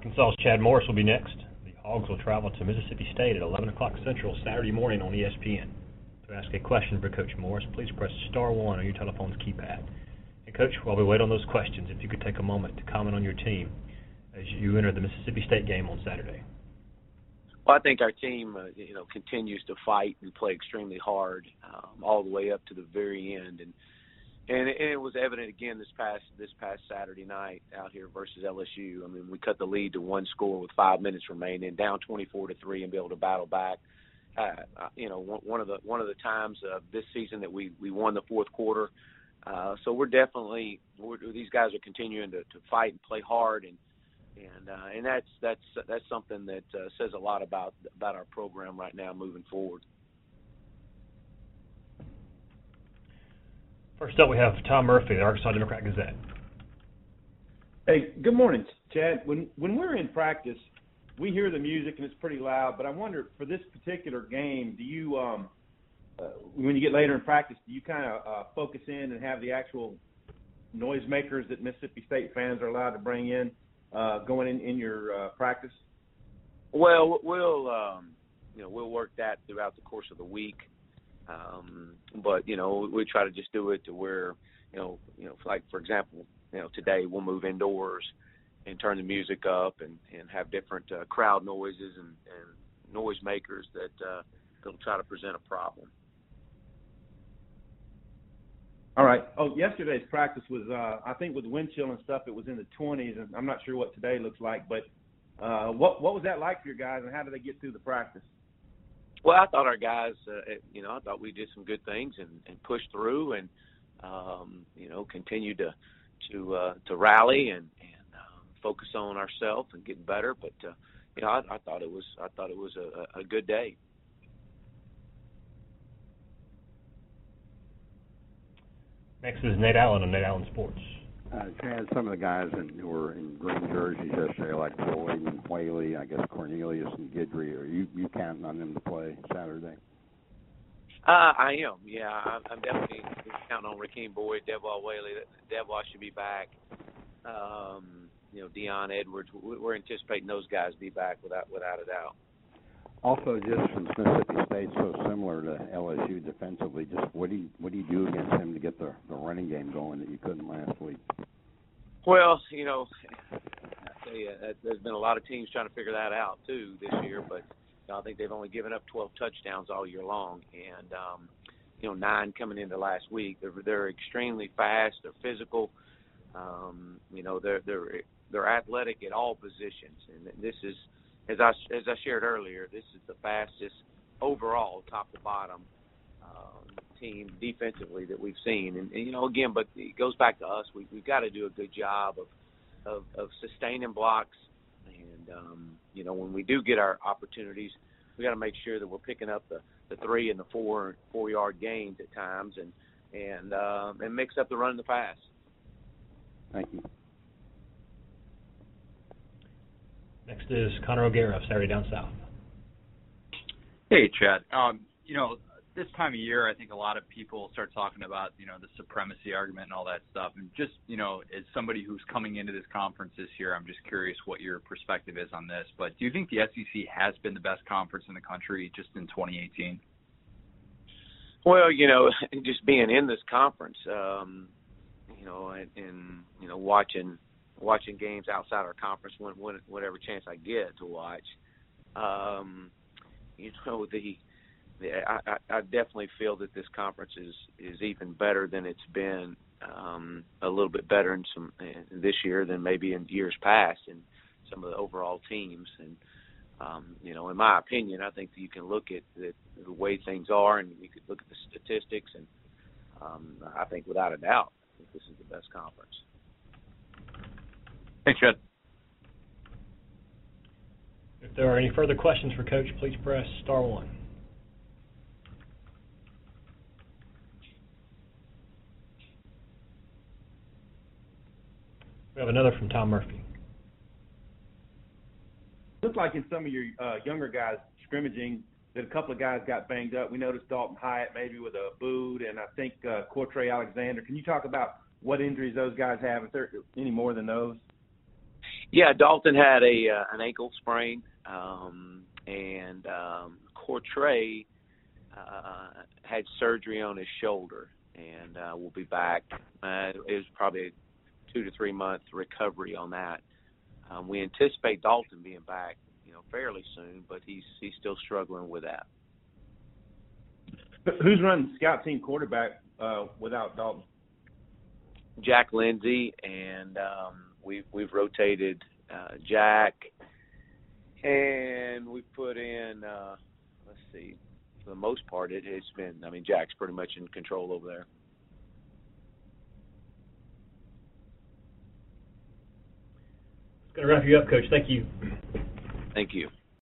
Arkansas's Chad Morris will be next. The Hogs will travel to Mississippi State at 11 o'clock Central Saturday morning on ESPN. To ask a question for Coach Morris, please press star 1 on your telephone's keypad. And Coach, while we wait on those questions, if you could take a moment to comment on your team as you enter the Mississippi State game on Saturday. Well, I think our team, continues to fight and play extremely hard all the way up to the very end, and it was evident again this past Saturday night out here versus LSU. I mean, we cut the lead to one score with 5 minutes remaining, down 24-3, and be able to battle back. One of the times this season that we won the fourth quarter. So these guys are continuing to fight and play hard, and that's something that says a lot about our program right now moving forward. First up, we have Tom Murphy, the Arkansas Democrat-Gazette. Hey, good morning, Chad. When we're in practice, we hear the music and it's pretty loud. But I wonder, for this particular game, do you, when you get later in practice, do you kind of focus in and have the actual noisemakers that Mississippi State fans are allowed to bring in going in your practice? Well, we'll work that throughout the course of the week. But we try to just do it to where, like for example, today we'll move indoors and turn the music up and have different crowd noises and noisemakers that'll try to present a problem. All right. Oh, yesterday's practice was, I think with wind chill and stuff, it was in the 20s, and I'm not sure what today looks like. But what was that like for your guys, and how did they get through the practice? Well, I thought our guys, I thought we did some good things and pushed through and, continued to rally and focus on ourselves and getting better. But I thought it was a good day. Next is Nate Allen on Nate Allen Sports. Chad, some of the guys who were in green jerseys yesterday, like Floyd and Whaley, I guess Cornelius and Guidry, are you counting on them to play Saturday? I am, yeah. I'm definitely counting on Rakeem Boyd, Devwah Whaley. Devwah should be back. Deion Edwards. We're anticipating those guys to be back without a doubt. Also, just since Mississippi State's so similar to LSU defensively, just what do you do against him to get the running game going that you couldn't last week? Well, I tell you, there's been a lot of teams trying to figure that out too this year, but I think they've only given up 12 touchdowns all year long, and 9 coming into last week. They're extremely fast. They're physical. They're athletic at all positions, and this is. As I shared earlier, this is the fastest overall, top to bottom, team defensively that we've seen. And again, but it goes back to us. We've got to do a good job of sustaining blocks. And, when we do get our opportunities, we got to make sure that we're picking up the 3 and the 4-yard gains at times and mix up the run and the pass. Thank you. Next is Connor O'Gara of Saturday Down South. Hey, Chad. This time of year, I think a lot of people start talking about, the supremacy argument and all that stuff. And just, as somebody who's coming into this conference this year, I'm just curious what your perspective is on this. But do you think the SEC has been the best conference in the country just in 2018? Well, just being in this conference, and watching games outside our conference whenever chance I get to watch. I definitely feel that this conference is even better than it's been, a little bit better in this year than maybe in years past in some of the overall teams. And in my opinion, I think that you can look at the way things are, and you could look at the statistics, and I think without a doubt, I think this is the best conference. Thanks, Chad. If there are any further questions for Coach, please press star 1. We have another from Tom Murphy. Looked like in some of your younger guys scrimmaging that a couple of guys got banged up. We noticed Dalton Hyatt maybe with a boot, and I think Cortre Alexander. Can you talk about what injuries those guys have, if there are any more than those? Yeah, Dalton had an ankle sprain, and Courtray had surgery on his shoulder, and will be back. It was probably a 2 to 3 month recovery on that. We anticipate Dalton being back, fairly soon, but he's still struggling with that. Who's running scout team quarterback without Dalton? Jack Lindsay, and we've rotated Jack, and we put in let's see, for the most part it's been, Jack's pretty much in control over there. It's going to wrap you up, Coach. Thank you. Thank you.